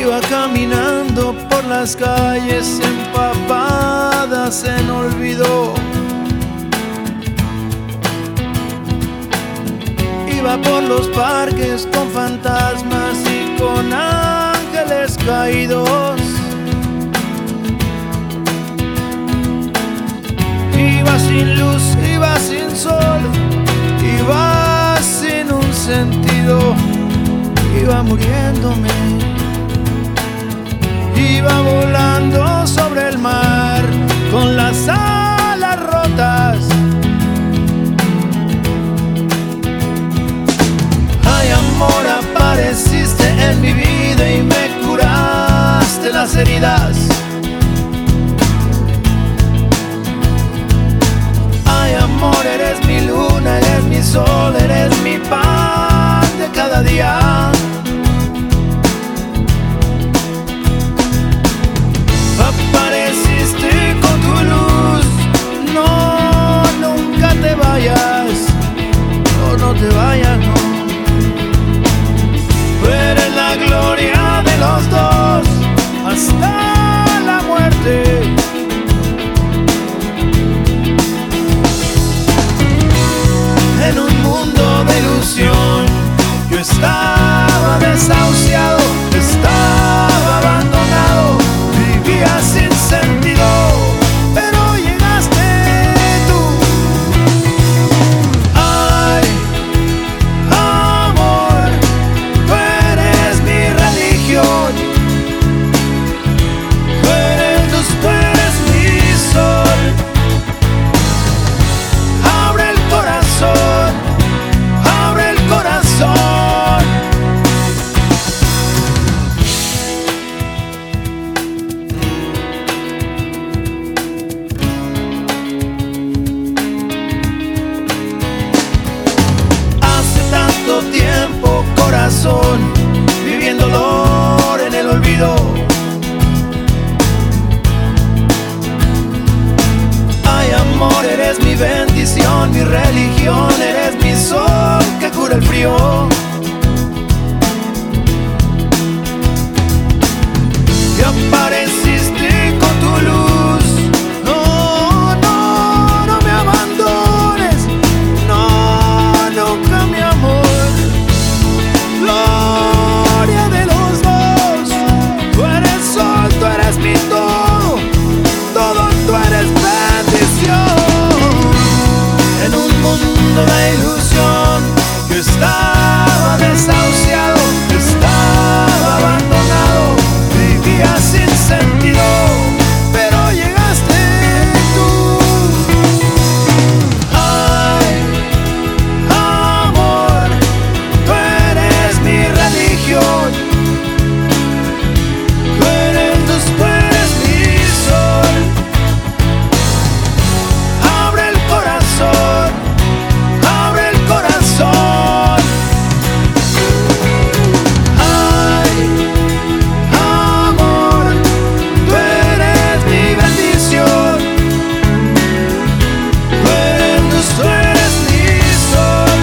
Iba caminando por las calles empapadas en olvido. Iba por los parques con fantasmas y con ángeles caídos. Iba sin luz, iba sin sol, iba sin un sentido, iba muriéndome. Iba volando sobre el mar con las alas rotas. Ay, amor, apareciste en mi vida y me curaste las heridas. Ay, amor, eres mi luna, eres mi sol, eres mi pan de cada día. Apareciste con tu luz, no, nunca te vayas, oh, no te vayas, no. Tú eres la gloria de los dos hasta la muerte. En un mundo de ilusión yo estaba desahuciado, estaba abandonado, vivía sin sentido, pero llegaste tú. Ay, amor, tú eres mi religión, tú eres mi sol. Abre el corazón, abre el corazón. Hace tanto tiempo, corazón, viviendo dolor en el olvido. Ay, amor, eres mi bendición, mi religión, eres mi sol que cura el frío. Y apareciste con tu luz. No, no, no me abandones. No, nunca, mi amor. Gloria de los dos. Tú eres sol, tú eres mi todo. Todo, tú eres bendición. En un mundo de ilusión yo estaba desahuciado, estaba abandonado, vivía sin sentido, pero llegaste tú. Ay, amor, tú eres mi religión, tú eres mi sol. Abre el corazón, abre el corazón. Ay, amor, tú eres mi bendición, tú eres mi sol.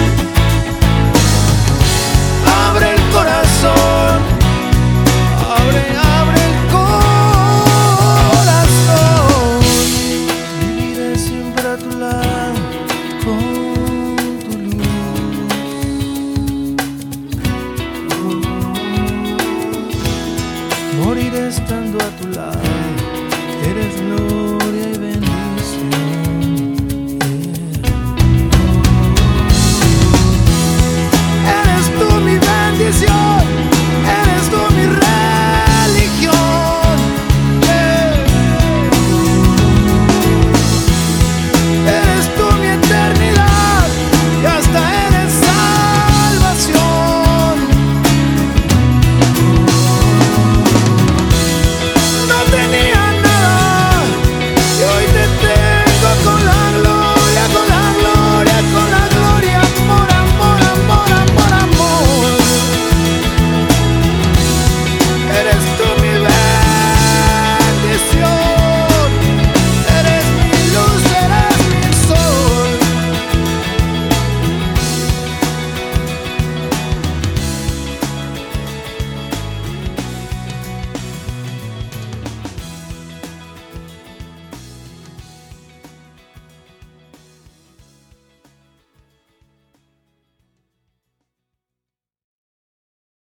Abre el corazón, abre el corazón. Viviré siempre a tu lado con tu luz. Moriré estando a tu lado, eres luz.